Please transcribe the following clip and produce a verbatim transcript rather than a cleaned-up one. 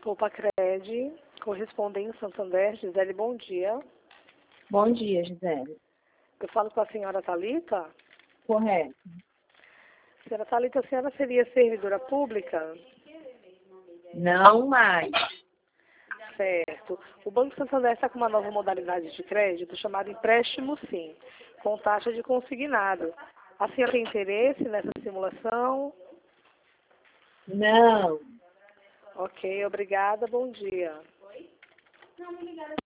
Copacred, correspondente Santander, Gisele, bom dia. Bom dia, Gisele. Eu falo com a senhora Thalita? Correto. Senhora Thalita, a senhora seria servidora pública? Não mais. Certo. O Banco Santander está com uma nova modalidade de crédito chamada empréstimo sim, com taxa de consignado. A senhora tem interesse nessa simulação? Não. Ok, obrigada, bom dia.